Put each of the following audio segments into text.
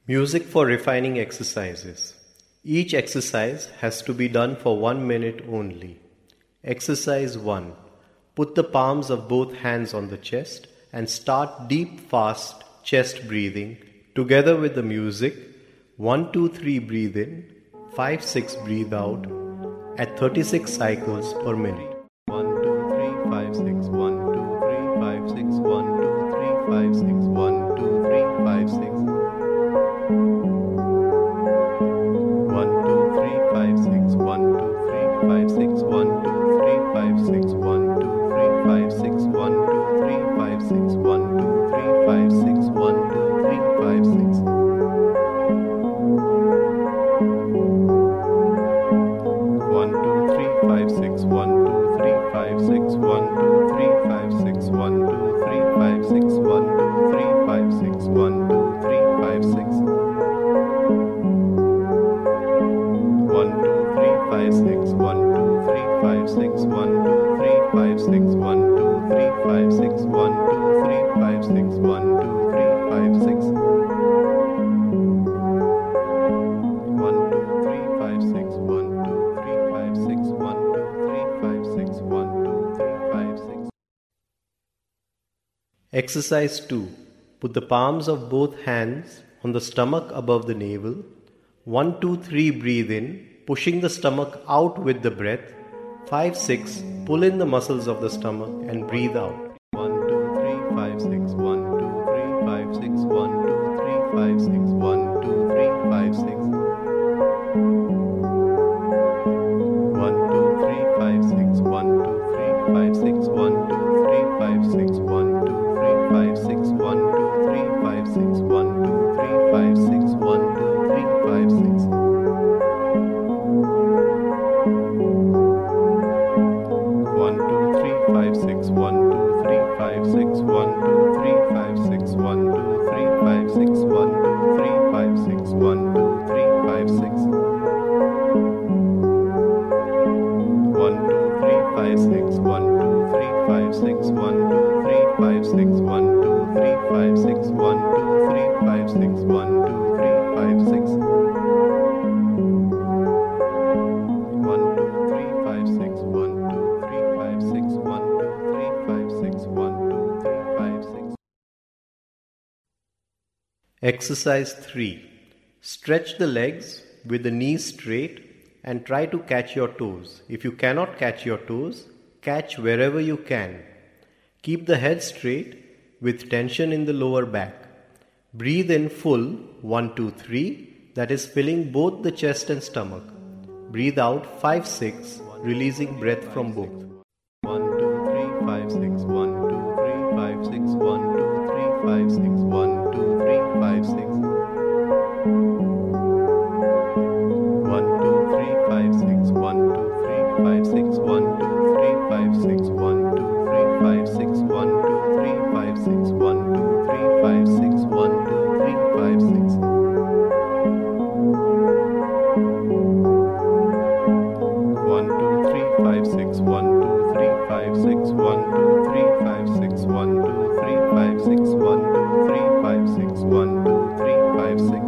Music for refining exercises. Each exercise has to be done for 1 minute only. Exercise 1. Put the palms of both hands on the chest and start deep, fast chest breathing together with the music. 1, 2, 3 breathe in, 5, 6 breathe out at 36 cycles per minute. 1, 2, 3, 5, 6, 1, 2, 3, 5, 6, 1, 2, 3, 5, 6, 1, 2, 3, 5, 6. 1, 2, 3, 5, 6, 1, 2, 3, 5, 6, 1, 2, 3, 5, 6, 1, 2, 3, 5, 6, 1, 2, 3, 5, 6, 1, 2, 3, 5, 6, 1, 2, 3, 5, 6. 1, 2, 3, 5, 6, 1, 2, 3, 5, 6, 1, 2, 3, 5, 6, 1, 2, 3, 5, 6, 1, 2, 3, 5, 6, 1, 2, 3, 5, 6. 1, 2, 3, 5, 6, 1, 2, 3, 5, 6, 1, 2, 3, 5, 6, 1, 2, 3, 5, 6, 1, 2, 3, 5, 6, 1, 2, 3, 5, 6. 1, 2, 3, 5, 6, 1, 2, 3, 5, 6, 1, 2, 3, 5, 6, 1, 2, 3, 5, 6. Exercise 2. Put the palms of both hands on the stomach above the navel. 1, 2, 3 breathe in, pushing the stomach out with the breath. 5, 6 pull in the muscles of the stomach and breathe out. 1, 2, 3, 5, 6, 1, 2, 3, 5, 6, 1, 2, 3, 5, 6, 1, 2, 3, 5, 6. 1, 2, 3, 5, 6, 1, 2, 3, 5, 6, 1, 2, 3, 5, 6, 1, 2, 3, 5, 6, 1, 2, 3, 5, 6, 1, 2, 3, 5, 6, 1, 2, 3, 5, 6. 1, 2, 3, 5, 6, 1, 2, 3, 5, 6, 1, 2, 3, 5, 6, 1, 2, 3, 5, 6, 1, 2, 3, 5, 6, 1, 2, 3, 5, 6. 1, 2, 3, 5, 6, 1, 2, 3, 5, 6, 1, 2, 3, 5, 6, 1, 2, 3, 5, 6, 1, 2, 3, 5, 6, 1, 2, 3, 5, 6. 1, 2, 3, 5, 6, 1, 2, 3, 5, 6, 1, 2, 3, 5, 6, 1, 2, 3, 5, 6. Exercise 3. Stretch the legs with the knees straight and try to catch your toes. If you cannot catch your toes, catch wherever you can. Keep the head straight with tension in the lower back. Breathe in full 1, 2, 3, that is filling both the chest and stomach. Breathe out 5, 6, releasing breath from both. 1, 2, 3, 5, 6, 1, 2, 3, 5, 6, 1, 2, 3, 5, 6, 1, 2, 3, 5, 6. 1, 2, 3, 5, 6, 1, 2, 3, 5, 6, 1, 2, 3, 5, 6, 1, 2, 3, 5, 6, 1, 2, 3, 5, 6, 1, 2, 3, 5, 6, 1, 2, 3, 5, 6. 1, 2, 3, 5, 6, 1, 2, 3, 5, 6, 1, 2, 3, 5, 6, 1, 2, 3, 5, 6, 1, 2, 3, 5, 6, 1, 2, 3, 5, 6.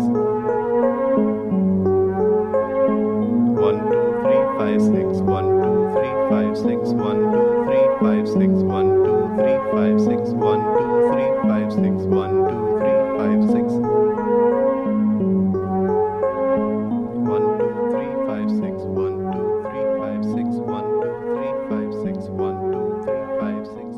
1, 2, 3, 5, 6, 1, 2, 3, 5, 6, 1, 2, 3, 5, 6, 1, 2, 3, 5, 6, 1, 2, 3, 5, 6, 1, 2, 3, 5, 6. 1, 2, 3, 5, 6, 1, 2, 3, 5, 6, 1, 2, 3, 5, 6, 1, 2, 3, 5, 6.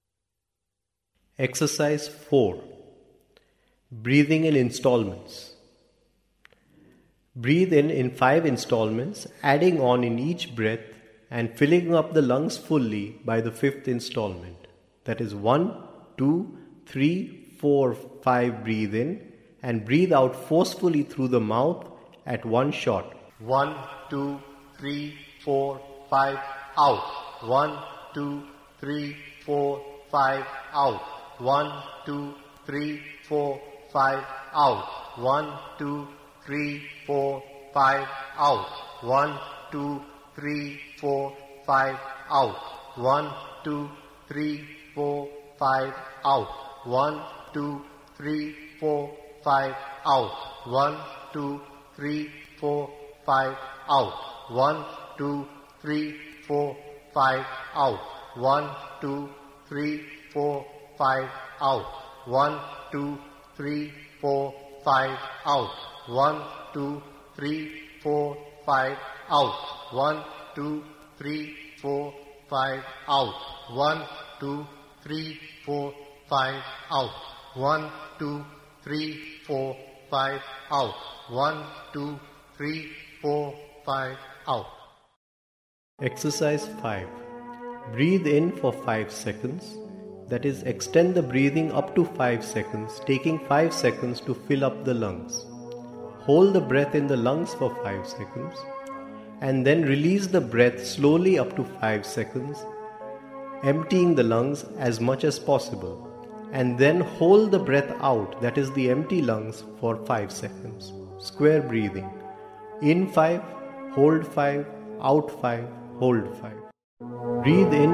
Exercise 4. Breathing in installments. Breathe in 5 installments, adding on in each breath and filling up the lungs fully by the 5th installment. That is 1, 2, 3, 4, 5 breathe in and breathe out forcefully through the mouth at one shot. 1, 2, 3, 4, 5 out. 1, 2, 3, 4, 5 out. 1, 2, 3, 4, 5 out. 1, 2, 3, 4, 5 out. 1, 2, 3, 4, 5 out. 1, 2, 3, 4, 5 out. 1, 2, 3, 4, 5 out. 1, 2, 3, 4, 5, out. 1, 2, 3, 4, 5, out. 1, 2, 3, 4, 5, out. 1, 2, 3, 4, 5, out. 1, 2, 3, 4, 5, out. 1, 2, 3, 4, 5, out. 1, 2, 3, 4, 5, out. 1, 2, 3, 4, 5, out. 1, 2, 3, 4, 5, out. Exercise 5. Breathe in for 5 seconds. That is, extend the breathing up to 5 seconds, taking 5 seconds to fill up the lungs. Hold the breath in the lungs for 5 seconds and then release the breath slowly up to 5 seconds, emptying the lungs as much as possible. And then hold the breath out, that is the empty lungs, for 5 seconds. Square breathing. In 5, hold 5, out 5, hold 5. Breathe in.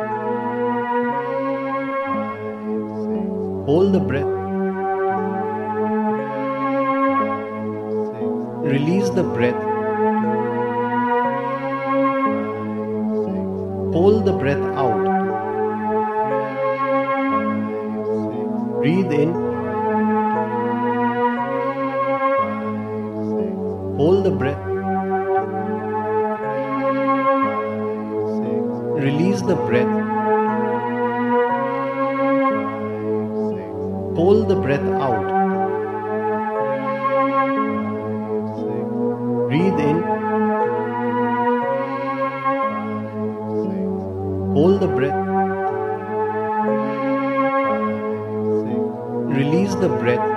Hold the breath. Release the breath. Hold the breath out. Breathe in. Hold the breath. Release the breath. Hold the breath out. Breathe in. Hold the breath. Release the breath.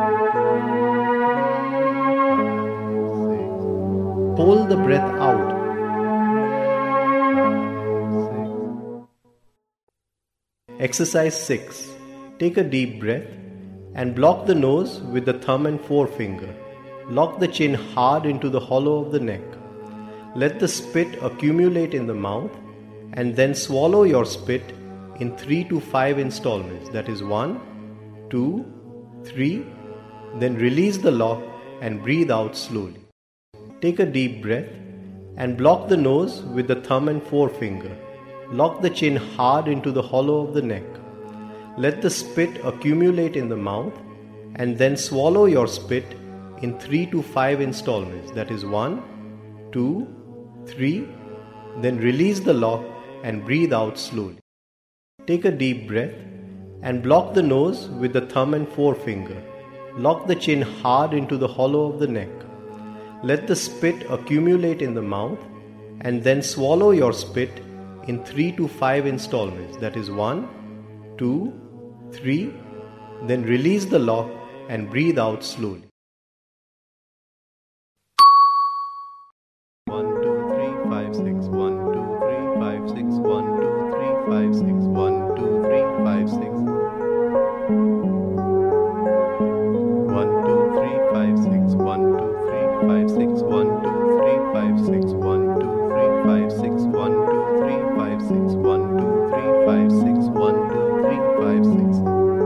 Hold the breath out. Exercise 6. Take a deep breath and block the nose with the thumb and forefinger. Lock the chin hard into the hollow of the neck. Let the spit accumulate in the mouth and then swallow your spit in 3 to 5 installments. That is 1, 2, 3. Then release the lock and breathe out slowly. Take a deep breath and block the nose with the thumb and forefinger. Lock the chin hard into the hollow of the neck. Let the spit accumulate in the mouth and then swallow your spit in 3 to 5 installments. That is 1, 2, 3. Then release the lock and breathe out slowly. Take a deep breath and block the nose with the thumb and forefinger. Lock the chin hard into the hollow of the neck. Let the spit accumulate in the mouth and then swallow your spit in 3 to 5 installments. That is 1, 2, 3. Then release the lock and breathe out slowly. 1, 2, 3, 5, 6, 1, 2, 3, 5, 6, 1, 2, 3, 5, 6, 1, 2, 3, 5, 6. 1, 2, 3, 5, 6, 1, 2, 3, 5, 6, 1, 2, 3, 5, 6, 1, 2, 3, 5, 6, 1, 2, 3, 5, 6, 1, 2, 3, 5, 6, 1, 2, 3, 5, 6.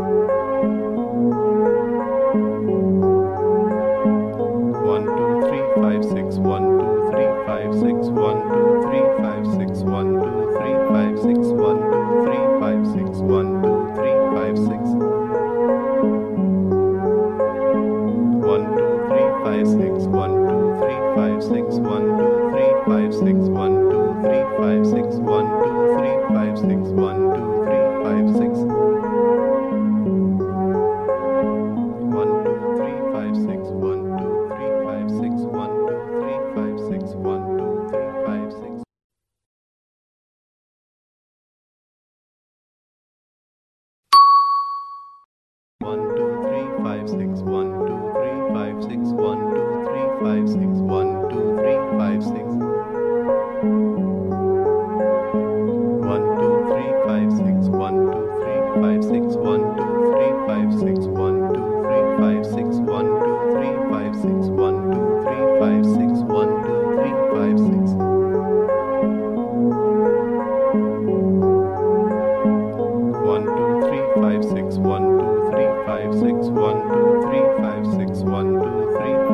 1, 2, 3, 5, 6, 1, 2, 3, 5, 6, 1, 2, 3, 5, 6, 1, 2, 3, 5, 6, 1, 2, 3, 5, 6, 1, 2, 3, 5, 6. 1, 2, 3, 5, 6, 1, 2, 3, 5, 6, 1, 2, 3, 5, 6, 1, 2, 3, 5, 6, 1, 2, 3, 5, 6, 1, 2, 3, 5, 6. 1, 2, 3, 5, 6, 1, 2, 3, 5, 6, 1, 2, 3, 5, 6, 1, 2, 3, 5, 6. 1, 2, 3, 5, 6, 1, 2, 3, 5, 6, 1, 2, 3, 5, 6, 1, 2, 3, 5, 6. 1, 2, 3, 5, 6, 1, 2, 3, 5, 6, 1, 2, 3, 5, 6, 1, 2, 3, 5, 6, 1, 2, 3, 5, 6, 1, 2, 3, 5, 6, 1, 2, 3, 5, 6. 1, 2, 3, 5, 6, 1, 2, 3, 5, 6, 1, 2, 3, 5, 6, 1, 2, 3,